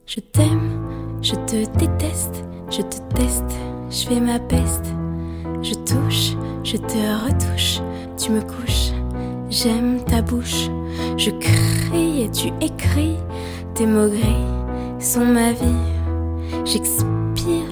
Je t'aime, je te déteste, je te teste, je fais ma peste. Je touche, je te retouche, tu me couches, j'aime ta bouche. Je crie et tu écris, tes mots gris sont ma vie. J'expire.